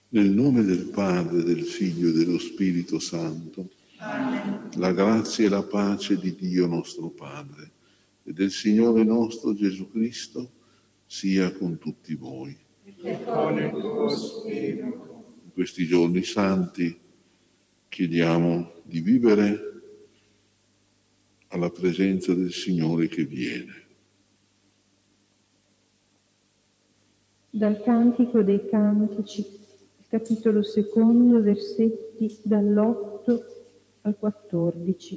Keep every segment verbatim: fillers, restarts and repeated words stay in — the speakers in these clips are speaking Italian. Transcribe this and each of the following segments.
Nel nome del Padre, del Figlio e dello Spirito Santo, Amen. La grazia e la pace di Dio nostro Padre e del Signore nostro Gesù Cristo sia con tutti voi. E con il tuo spirito. In questi giorni santi chiediamo di vivere alla presenza del Signore che viene. Dal Cantico dei Cantici, capitolo secondo, versetti dall'otto al quattordici.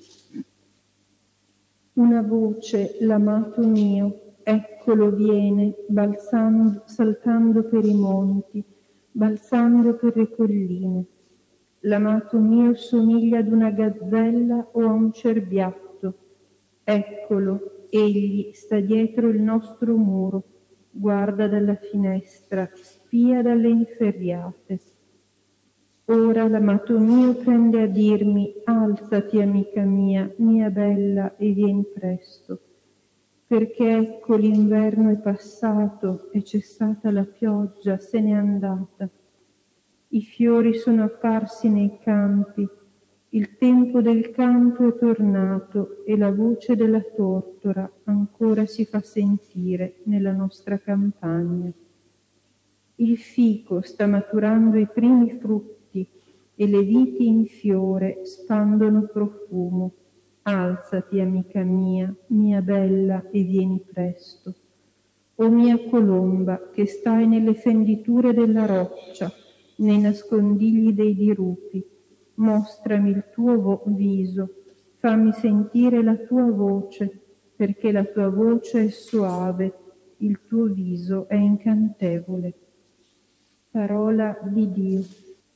Una voce, l'amato mio, eccolo viene, balzando, saltando per i monti, balzando per le colline. L'amato mio somiglia ad una gazzella o a un cerbiatto. Eccolo, egli sta dietro il nostro muro, guarda dalla finestra, spia dalle inferriate. Ora l'amato mio prende a dirmi: alzati, amica mia, mia bella, e vieni presto, perché ecco l'inverno è passato, è cessata la pioggia, se n'è andata. I fiori sono apparsi nei campi, il tempo del canto è tornato e la voce della tortora ancora si fa sentire nella nostra campagna. Il fico sta maturando i primi frutti e le viti in fiore spandono profumo. Alzati, amica mia, mia bella, e vieni presto. O mia colomba, che stai nelle fenditure della roccia, nei nascondigli dei dirupi, mostrami il tuo vo- viso, fammi sentire la tua voce, perché la tua voce è soave, il tuo viso è incantevole. Parola di Dio.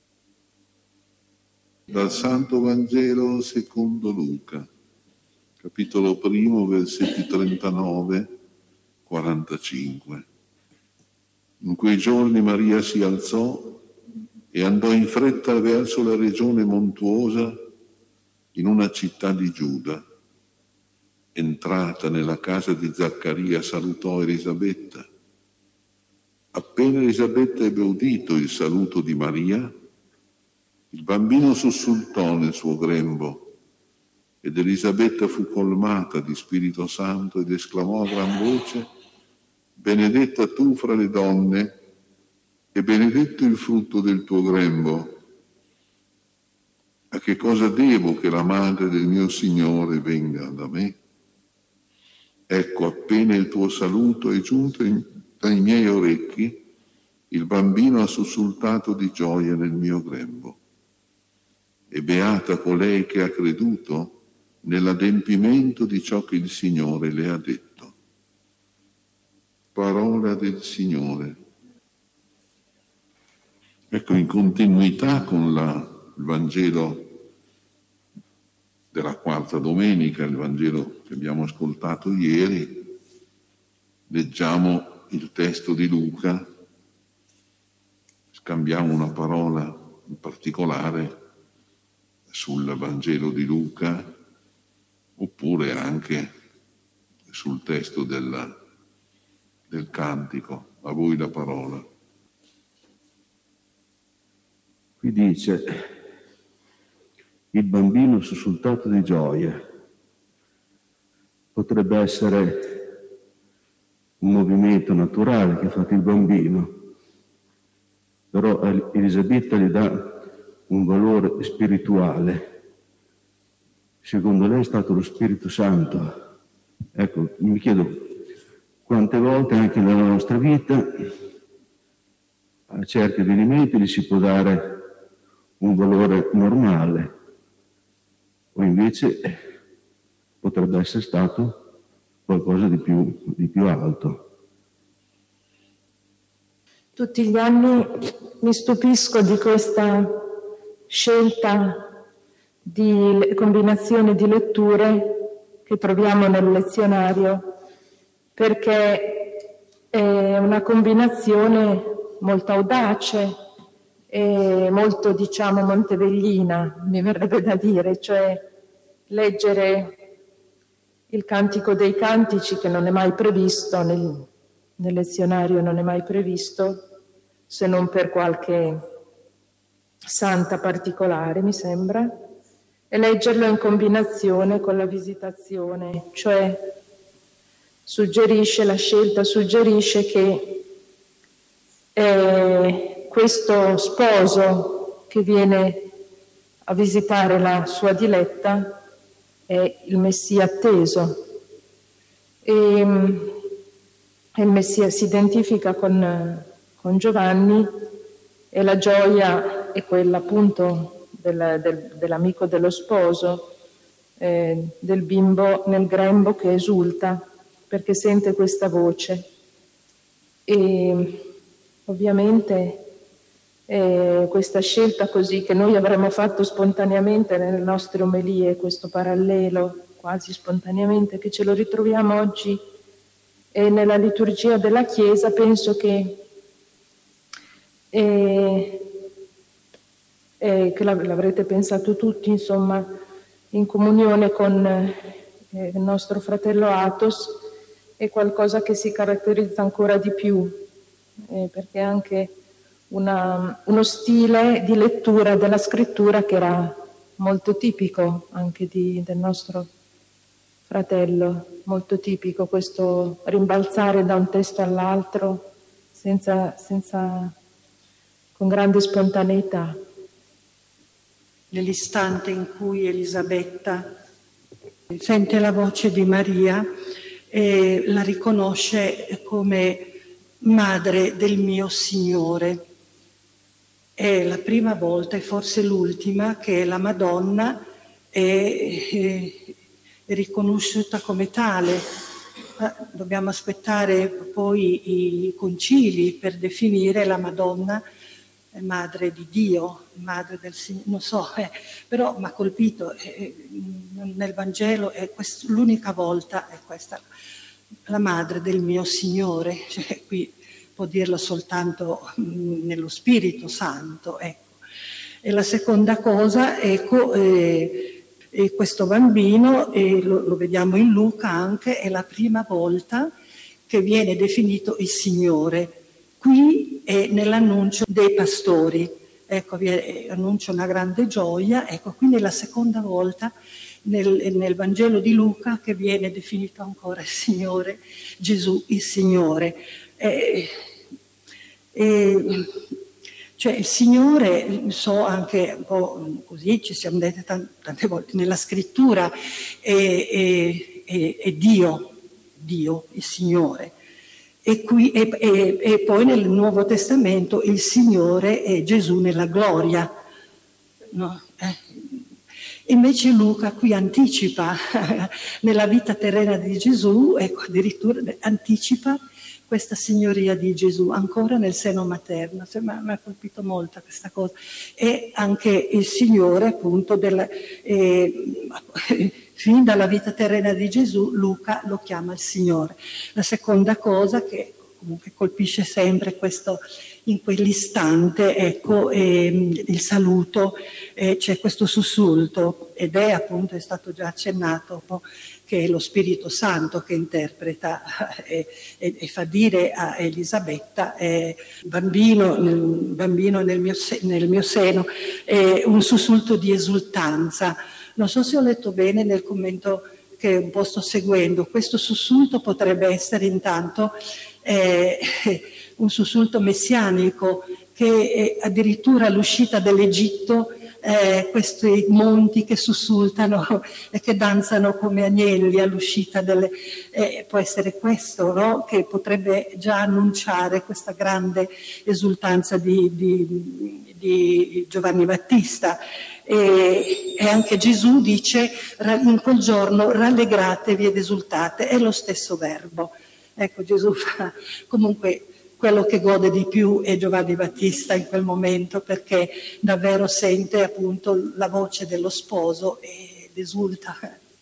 Dal Santo Vangelo secondo Luca, capitolo primo, versetti trentanove quarantacinque. In quei giorni Maria si alzò e andò in fretta verso la regione montuosa in una città di Giuda. Entrata nella casa di Zaccaria salutò Elisabetta. Appena Elisabetta ebbe udito il saluto di Maria, il bambino sussultò nel suo grembo ed Elisabetta fu colmata di Spirito Santo ed esclamò a gran voce: benedetta tu fra le donne e benedetto il frutto del tuo grembo. A che cosa devo che la madre del mio Signore venga da me? Ecco, appena il tuo saluto è giunto in, ai miei orecchi, il bambino ha sussultato di gioia nel mio grembo. E beata colei che ha creduto nell'adempimento di ciò che il Signore le ha detto. Parola del Signore. Ecco, in continuità con la, il Vangelo della quarta domenica, il Vangelo che abbiamo ascoltato ieri, leggiamo il testo di Luca, scambiamo una parola in particolare sul Vangelo di Luca, oppure anche sul testo del, del cantico. A voi la parola. Qui dice: il bambino sussultato di gioia. Potrebbe essere un movimento naturale che ha fatto il bambino, però Elisabetta gli dà un valore spirituale. Secondo lei è stato lo Spirito Santo. Ecco, mi chiedo quante volte anche nella nostra vita a certi avvenimenti gli si può dare un valore normale, o invece potrebbe essere stato qualcosa di più, di più alto. Tutti gli anni mi stupisco di questa scelta di combinazione di letture che troviamo nel lezionario, perché è una combinazione molto audace e molto, diciamo, monteveglina, mi verrebbe da dire, cioè leggere il Cantico dei Cantici, che non è mai previsto nel, nel lezionario, non è mai previsto se non per qualche santa particolare, mi sembra, e leggerlo in combinazione con la visitazione, cioè suggerisce, la scelta suggerisce che eh, questo sposo che viene a visitare la sua diletta è il Messia atteso. E, il Messia si identifica con, con Giovanni e la gioia è quella appunto del, del, dell'amico dello sposo, eh, del bimbo nel grembo che esulta perché sente questa voce. E ovviamente eh, questa scelta così che noi avremmo fatto spontaneamente nelle nostre omelie, questo parallelo quasi spontaneamente, che ce lo ritroviamo oggi e nella liturgia della Chiesa, penso che, eh, eh, che l'avrete pensato tutti, insomma, in comunione con eh, il nostro fratello Athos, è qualcosa che si caratterizza ancora di più, eh, perché è anche una, uno stile di lettura della scrittura che era molto tipico anche di, del nostro fratello, molto tipico questo rimbalzare da un testo all'altro senza, senza, con grande spontaneità. Nell'istante in cui Elisabetta sente la voce di Maria e la riconosce come madre del mio Signore. È la prima volta e forse l'ultima che la Madonna è, è, è riconosciuta come tale. Dobbiamo aspettare poi i concili per definire la Madonna madre di Dio, madre del Signore, non so, eh, però mi ha colpito, eh, nel Vangelo è quest- l'unica volta è questa, la madre del mio Signore, cioè, qui può dirlo soltanto mh, nello Spirito Santo, ecco. E la seconda cosa, ecco, eh, e questo bambino, e lo, lo vediamo in Luca anche, è la prima volta che viene definito il Signore. Qui è nell'annuncio dei pastori, ecco, vi annuncia una grande gioia, ecco, quindi è la seconda volta nel, nel Vangelo di Luca che viene definito ancora il Signore, Gesù il Signore. Eh, eh, cioè il Signore, so anche un po' così, ci siamo dette tante, tante volte nella scrittura, è, è, è, è Dio, Dio, il Signore. E, qui, e, e, e poi nel Nuovo Testamento il Signore è Gesù nella gloria. No? Eh. Invece Luca qui anticipa nella vita terrena di Gesù, ecco, addirittura anticipa questa signoria di Gesù ancora nel seno materno. Cioè, mi ha colpito molto questa cosa. E anche il Signore, appunto, del, eh, fin dalla vita terrena di Gesù, Luca lo chiama il Signore. La seconda cosa che comunque colpisce sempre questo, in quell'istante, ecco, eh, il saluto, eh, c'è questo sussulto, ed è appunto, è stato già accennato, che è lo Spirito Santo che interpreta e, e, e fa dire a Elisabetta, eh, bambino, nel, bambino nel mio, nel mio seno, eh, un sussulto di esultanza. Non so se ho letto bene nel commento che un po' sto seguendo, questo sussulto potrebbe essere intanto eh, un sussulto messianico, che è addirittura all'uscita dell'Egitto, eh, questi monti che sussultano e che danzano come agnelli all'uscita delle... Eh, può essere questo, no? Che potrebbe già annunciare questa grande esultanza di, di, di Giovanni Battista. E, e anche Gesù dice in quel giorno rallegratevi ed esultate, è lo stesso verbo. Ecco, Gesù fa comunque quello che gode di più è Giovanni Battista in quel momento, perché davvero sente appunto la voce dello sposo ed esulta.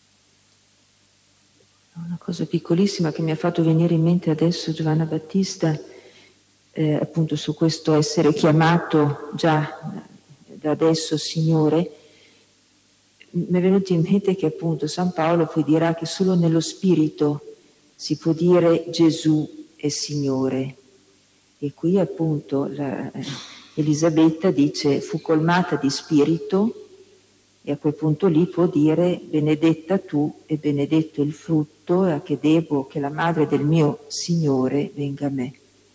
Una cosa piccolissima che mi ha fatto venire in mente adesso Giovanna Battista, eh, appunto su questo essere chiamato già da adesso Signore, mi è venuto in mente che appunto San Paolo poi dirà che solo nello Spirito si può dire Gesù è Signore. E qui appunto la, Elisabetta dice fu colmata di spirito, e a quel punto lì può dire benedetta tu e benedetto il frutto, a che devo che la madre del mio Signore venga a me.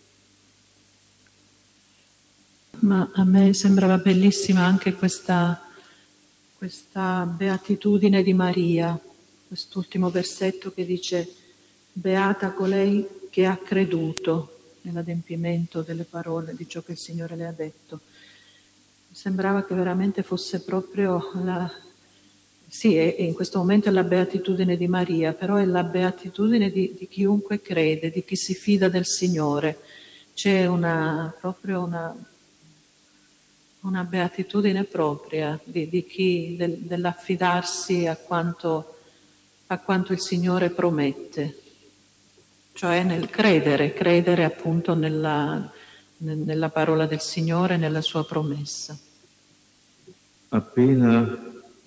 Ma a me sembrava bellissima anche questa, questa beatitudine di Maria, quest'ultimo versetto che dice beata colei che ha creduto nell'adempimento delle parole di ciò che il Signore le ha detto. Mi sembrava che veramente fosse proprio la... Sì, è, in questo momento è la beatitudine di Maria, però è la beatitudine di, di chiunque crede, di chi si fida del Signore. C'è una, proprio una, una beatitudine propria di, di chi, del, dell'affidarsi a quanto, a quanto il Signore promette. Cioè nel credere, credere appunto nella, nella parola del Signore, nella sua promessa. Appena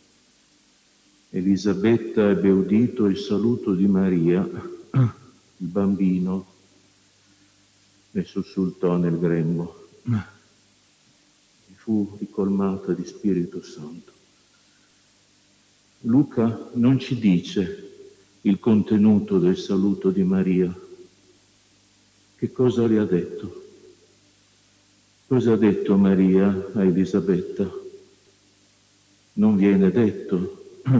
Elisabetta ebbe udito il saluto di Maria, il bambino le sussultò nel grembo e fu ricolmata di Spirito Santo. Luca non ci dice il contenuto del saluto di Maria. Che cosa le ha detto? Cosa ha detto Maria a Elisabetta? Non viene detto.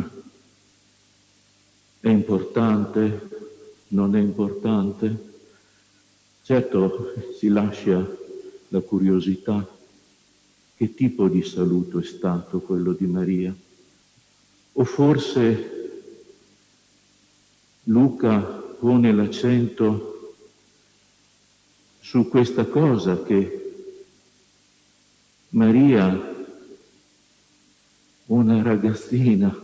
È importante? Non è importante? Certo, si lascia la curiosità. Che tipo di saluto è stato quello di Maria? O forse Luca pone l'accento su questa cosa che Maria, una ragazzina,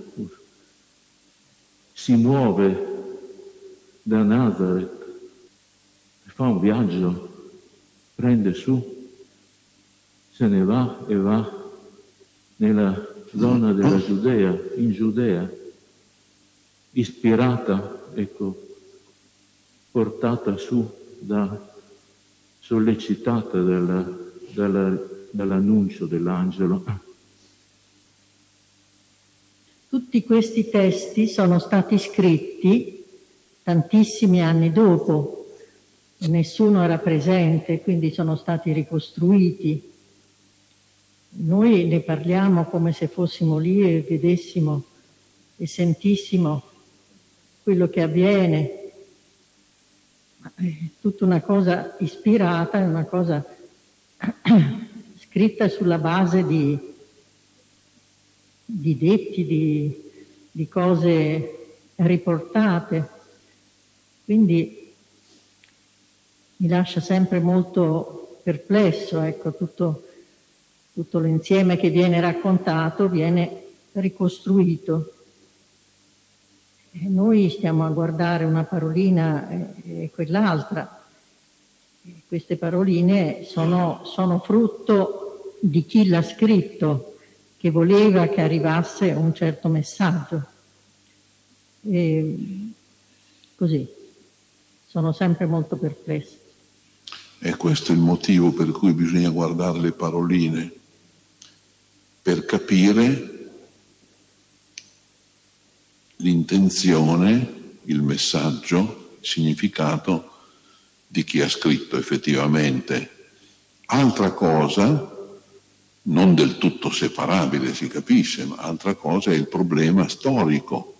si muove da Nazareth, fa un viaggio, prende su, se ne va e va nella zona della Giudea, in Giudea, ispirata, ecco, portata su, da, sollecitata dalla, dalla, dall'annuncio dell'angelo. Tutti questi testi sono stati scritti tantissimi anni dopo, nessuno era presente, quindi sono stati ricostruiti. Noi ne parliamo come se fossimo lì e vedessimo e sentissimo quello che avviene. È tutta una cosa ispirata, è una cosa scritta sulla base di, di detti, di, di cose riportate. Quindi mi lascia sempre molto perplesso, ecco, tutto, tutto l'insieme che viene raccontato viene ricostruito. E noi stiamo a guardare una parolina e, e quell'altra. E queste paroline sono, sono frutto di chi l'ha scritto, che voleva che arrivasse un certo messaggio. E così, sono sempre molto perplessa. E questo è il motivo per cui bisogna guardare le paroline, per capire l'intenzione, il messaggio, il significato di chi ha scritto effettivamente. Altra cosa, non del tutto separabile, si capisce, ma altra cosa è il problema storico.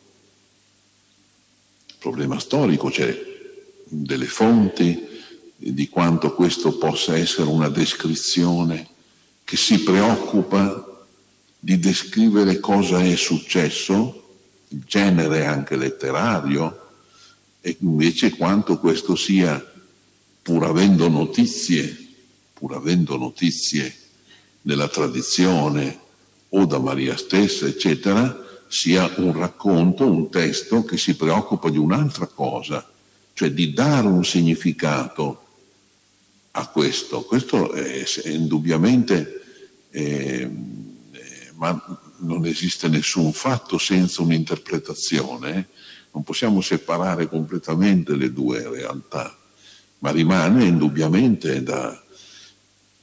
Il problema storico, c'è delle fonti di quanto questo possa essere una descrizione che si preoccupa di descrivere cosa è successo, il genere anche letterario, e invece quanto questo sia, pur avendo notizie, pur avendo notizie nella tradizione o da Maria stessa, eccetera, sia un racconto, un testo che si preoccupa di un'altra cosa, cioè di dare un significato a questo. Questo è, è indubbiamente, eh, eh, ma non esiste nessun fatto senza un'interpretazione, eh? Non possiamo separare completamente le due realtà, ma rimane indubbiamente da,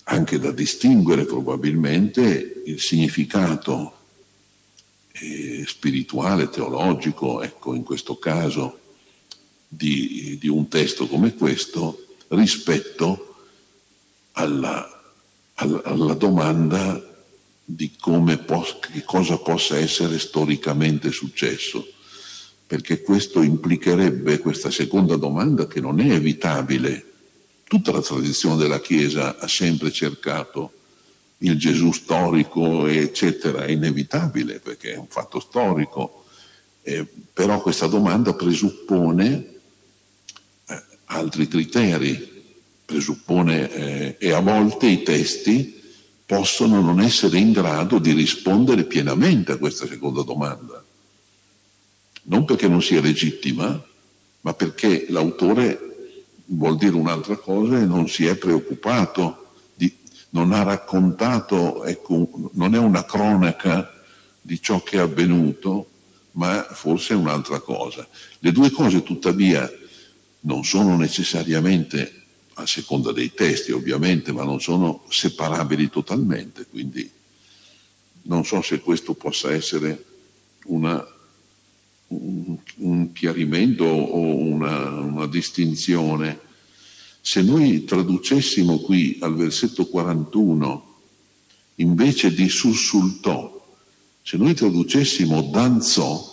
anche da distinguere probabilmente il significato eh, spirituale, teologico, ecco, in questo caso, di, di un testo come questo, rispetto alla, alla, alla domanda di come pos- che cosa possa essere storicamente successo, perché questo implicherebbe, questa seconda domanda, che non è evitabile. Tutta la tradizione della Chiesa ha sempre cercato il Gesù storico, eccetera, è inevitabile perché è un fatto storico, eh, però questa domanda presuppone eh, altri criteri, presuppone eh, e a volte i testi possono non essere in grado di rispondere pienamente a questa seconda domanda, non perché non sia legittima, ma perché l'autore vuol dire un'altra cosa e non si è preoccupato, di, non ha raccontato, ecco, non è una cronaca di ciò che è avvenuto, ma forse è un'altra cosa. Le due cose tuttavia non sono necessariamente, a seconda dei testi ovviamente, ma non sono separabili totalmente, quindi non so se questo possa essere una, un, un chiarimento o una, una distinzione. Se noi traducessimo qui al versetto quarantuno, invece di sussultò, se noi traducessimo danzò,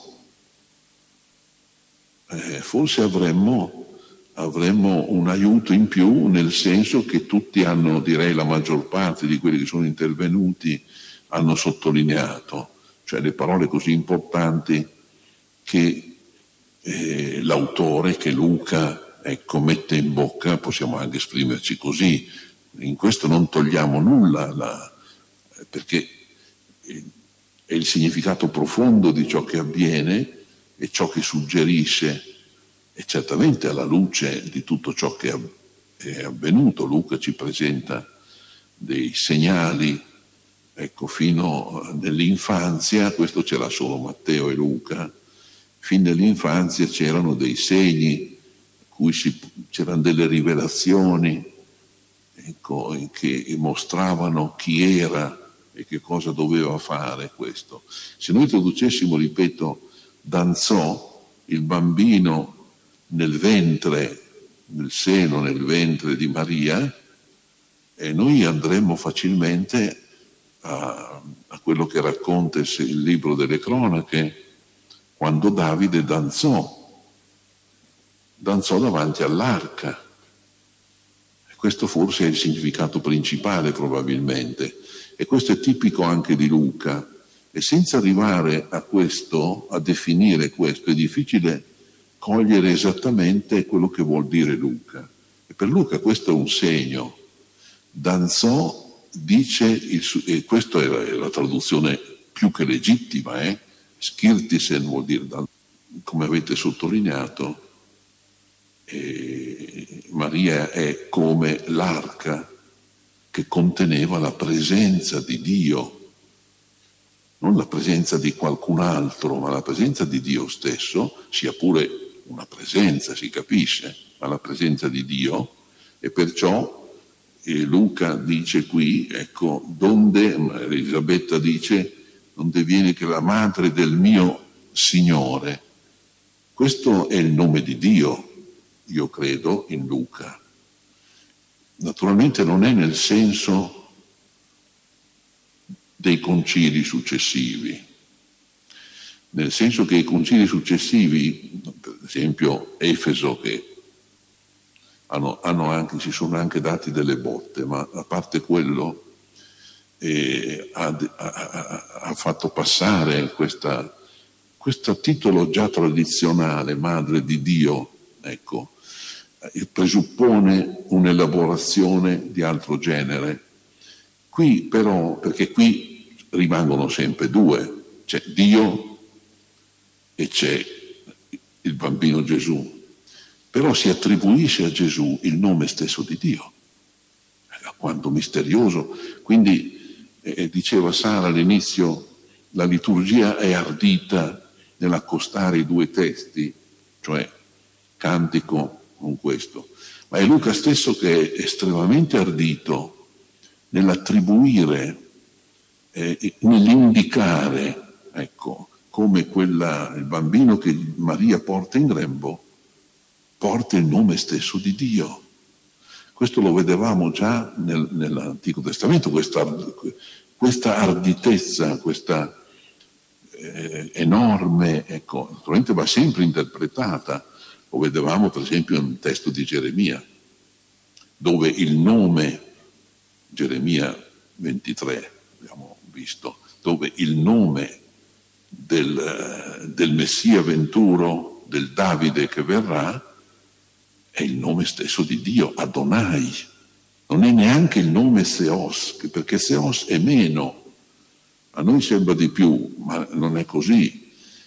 eh, forse avremmo, avremmo un aiuto in più, nel senso che tutti hanno, direi la maggior parte di quelli che sono intervenuti, hanno sottolineato, cioè le parole così importanti che eh, l'autore, che Luca, ecco, mette in bocca, possiamo anche esprimerci così. In questo non togliamo nulla, la, perché è il significato profondo di ciò che avviene e ciò che suggerisce, e certamente alla luce di tutto ciò che è avvenuto. Luca ci presenta dei segnali, ecco, fino nell'infanzia, questo ce l'ha solo Matteo e Luca, fin nell'infanzia c'erano dei segni, cui si, c'erano delle rivelazioni, ecco, che mostravano chi era e che cosa doveva fare questo. Se noi traducessimo, ripeto, danzò, il bambino nel ventre, nel seno, nel ventre di Maria, e noi andremmo facilmente a, a quello che racconta il, il libro delle cronache, quando Davide danzò, danzò davanti all'arca. E questo forse è il significato principale probabilmente, e questo è tipico anche di Luca. E senza arrivare a questo, a definire questo, è difficile cogliere esattamente quello che vuol dire Luca. E per Luca questo è un segno. Danzò, dice, il, e questa è la, è la traduzione più che legittima, eh? Skirtisen vuol dire, come avete sottolineato, eh, Maria è come l'arca che conteneva la presenza di Dio, non la presenza di qualcun altro, ma la presenza di Dio stesso, sia pure una presenza, si capisce, ma la presenza di Dio, e perciò eh, Luca dice qui, ecco, donde, Elisabetta dice, donde viene che la madre del mio Signore. Questo è il nome di Dio, io credo, in Luca. Naturalmente non è nel senso dei concili successivi, nel senso che i concili successivi, per esempio Efeso, che hanno, hanno anche, si sono anche dati delle botte, ma a parte quello eh, ha, ha, ha fatto passare questa, questo titolo già tradizionale, Madre di Dio, ecco, eh, presuppone un'elaborazione di altro genere. Qui però, perché qui rimangono sempre due, c'è Dio e c'è il bambino Gesù, però si attribuisce a Gesù il nome stesso di Dio, quanto misterioso. Quindi eh, diceva Sara all'inizio, la liturgia è ardita nell'accostare i due testi, cioè cantico con questo, ma è Luca stesso che è estremamente ardito nell'attribuire, eh, nell'indicare, ecco, come quella, il bambino che Maria porta in grembo porta il nome stesso di Dio. Questo lo vedevamo già nel, nell'Antico Testamento, questa, questa arditezza, questa eh, enorme, ecco, naturalmente va sempre interpretata. Lo vedevamo per esempio nel testo di Geremia, dove il nome, Geremia ventitré, abbiamo visto, dove il nome del, del Messia venturo, del Davide che verrà, è il nome stesso di Dio, Adonai. Non è neanche il nome Seos, perché Seos è meno. A noi sembra di più, ma non è così.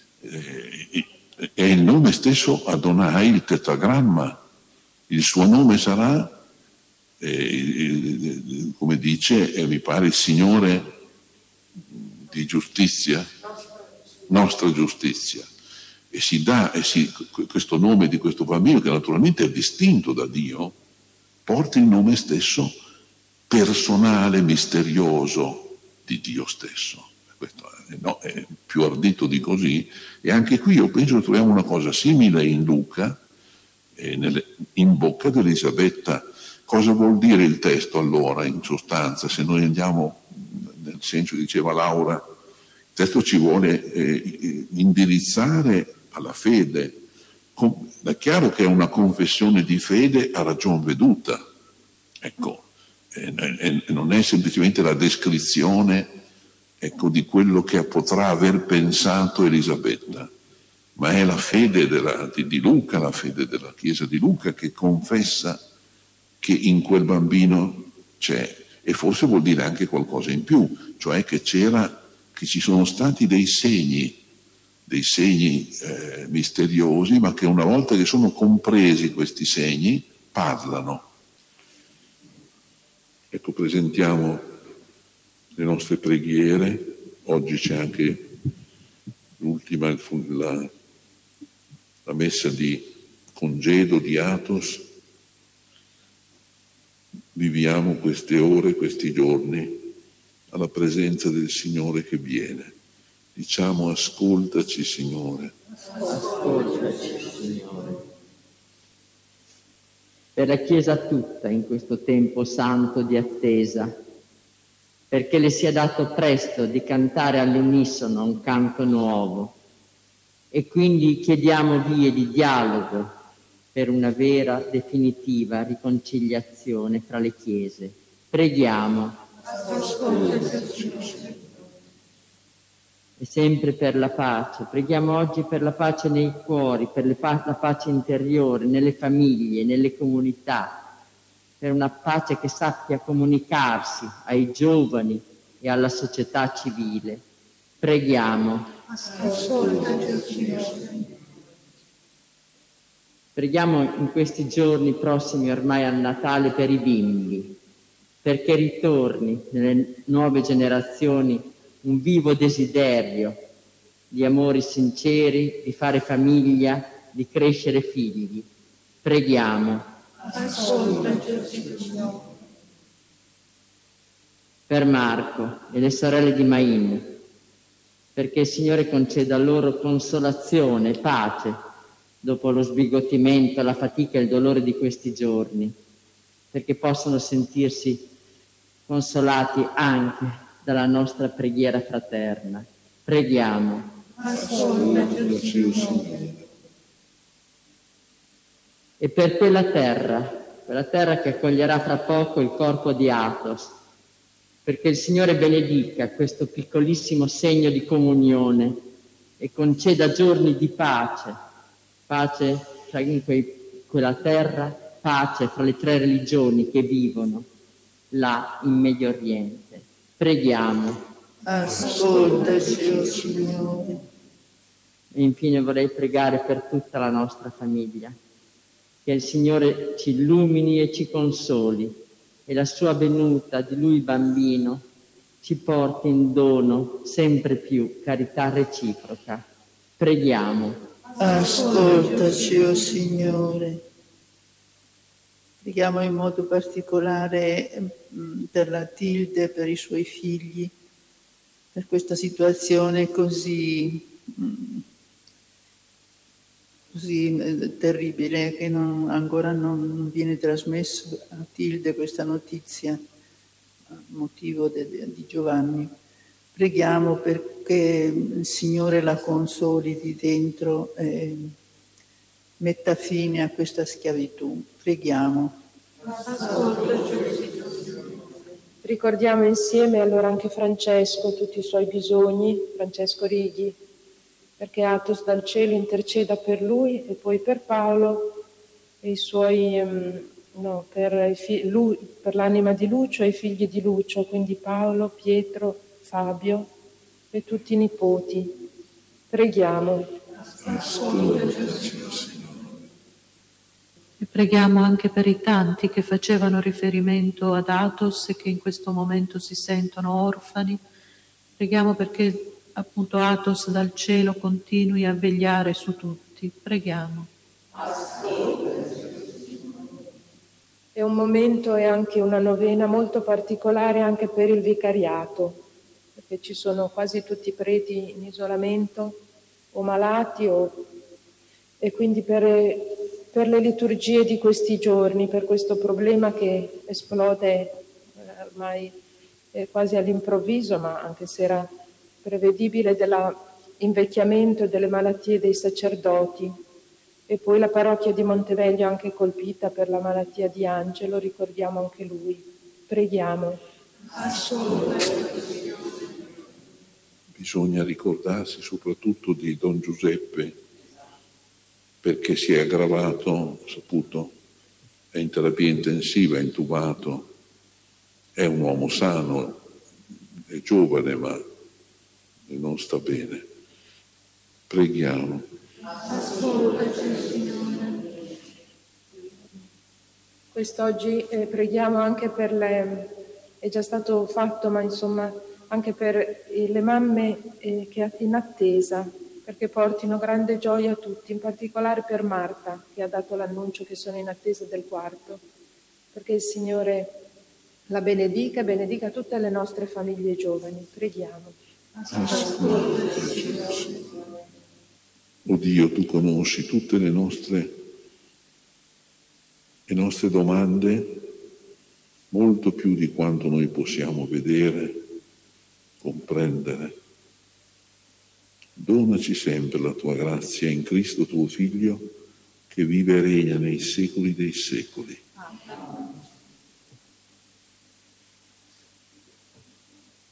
È il nome stesso Adonai, il tetragramma. Il suo nome sarà, eh, come dice, eh, mi pare, il Signore di giustizia, nostra giustizia. E si dà, e si, questo nome di questo bambino, che naturalmente è distinto da Dio, porta il nome stesso personale, misterioso di Dio stesso. Questo è, no, è più ardito di così. E anche qui io penso che troviamo una cosa simile in Luca, eh, nelle, in bocca di Elisabetta. Cosa vuol dire il testo allora, in sostanza, se noi andiamo nel senso, diceva Laura, il testo ci vuole eh, indirizzare alla fede. È chiaro che è una confessione di fede a ragion veduta, ecco, e, e, e non è semplicemente la descrizione, ecco, di quello che potrà aver pensato Elisabetta, ma è la fede della, di, di Luca, la fede della Chiesa di Luca che confessa che in quel bambino c'è, e forse vuol dire anche qualcosa in più, cioè che c'era, che ci sono stati dei segni, dei segni eh, misteriosi, ma che una volta che sono compresi questi segni, parlano. Ecco, presentiamo le nostre preghiere. Oggi c'è anche l'ultima, la, la messa di congedo di Athos. Viviamo queste ore, questi giorni, alla presenza del Signore che viene. Diciamo: ascoltaci, Signore. Ascoltaci, Signore. Per la Chiesa tutta in questo tempo santo di attesa, perché le sia dato presto di cantare all'unisono un canto nuovo, e quindi chiediamo vie di dialogo per una vera, definitiva riconciliazione fra le Chiese. Preghiamo. Ascoltaci. E sempre per la pace. Preghiamo oggi per la pace nei cuori, per pa- la pace interiore, nelle famiglie, nelle comunità, per una pace che sappia comunicarsi ai giovani e alla società civile. Preghiamo. Ascoltaci. Preghiamo in questi giorni prossimi ormai al Natale per i bimbi, perché ritorni nelle nuove generazioni un vivo desiderio di amori sinceri, di fare famiglia, di crescere figli. Preghiamo. Ascoltaci, Signore. Per Marco e le sorelle di Main, perché il Signore conceda loro consolazione e pace dopo lo sbigottimento, la fatica e il dolore di questi giorni, perché possano sentirsi consolati anche dalla nostra preghiera fraterna. Preghiamo. Ascoltaci, Signore. E per quella terra, quella terra che accoglierà fra poco il corpo di Athos, perché il Signore benedica questo piccolissimo segno di comunione e conceda giorni di pace, pace fra in quei, quella terra, pace fra le tre religioni che vivono là in Medio Oriente. Preghiamo. Ascoltaci, oh Signore. E infine vorrei pregare per tutta la nostra famiglia, che il Signore ci illumini e ci consoli, e la sua venuta di Lui bambino ci porti in dono sempre più carità reciproca. Preghiamo. Ascoltaci, o oh Signore. Preghiamo in modo particolare mh, per la Tilde e per i suoi figli, per questa situazione così, mh, così eh, terribile che non, ancora non viene trasmesso a Tilde questa notizia a motivo de, de, di Giovanni. Preghiamo perché il Signore la consolidi dentro e metta fine a questa schiavitù. Preghiamo. Ricordiamo insieme allora anche Francesco, tutti i suoi bisogni, Francesco Righi, perché Athos dal cielo interceda per lui e poi per Paolo e i suoi, um, no, per, i fi- lui, per l'anima di Lucio e i figli di Lucio, quindi Paolo, Pietro, Fabio e tutti i nipoti. Preghiamo. E preghiamo anche per i tanti che facevano riferimento ad Athos e che in questo momento si sentono orfani. Preghiamo perché appunto Athos dal cielo continui a vegliare su tutti. Preghiamo. È un momento e anche una novena molto particolare anche per il vicariato, perché ci sono quasi tutti i preti in isolamento o malati o... e quindi per, per le liturgie di questi giorni, per questo problema che esplode eh, ormai eh, quasi all'improvviso, ma anche se era prevedibile, dell'invecchiamento e delle malattie dei sacerdoti. E poi la parrocchia di Monteveglio anche colpita per la malattia di Angelo, ricordiamo anche lui. Preghiamo. Bisogna ricordarsi soprattutto di Don Giuseppe, perché si è aggravato, saputo, è in terapia intensiva, è intubato, è un uomo sano, è giovane ma non sta bene. Preghiamo. Quest'oggi eh, preghiamo anche per le, è già stato fatto, ma insomma anche per eh, le mamme eh, che in attesa, perché portino grande gioia a tutti, in particolare per Marta che ha dato l'annuncio che sono in attesa del quarto, perché il Signore la benedica e benedica tutte le nostre famiglie giovani. Preghiamo. O Dio, tu conosci tutte le nostre, le nostre domande molto più di quanto noi possiamo vedere, comprendere. Donaci sempre la tua grazia in Cristo tuo Figlio, che vive e regna nei secoli dei secoli.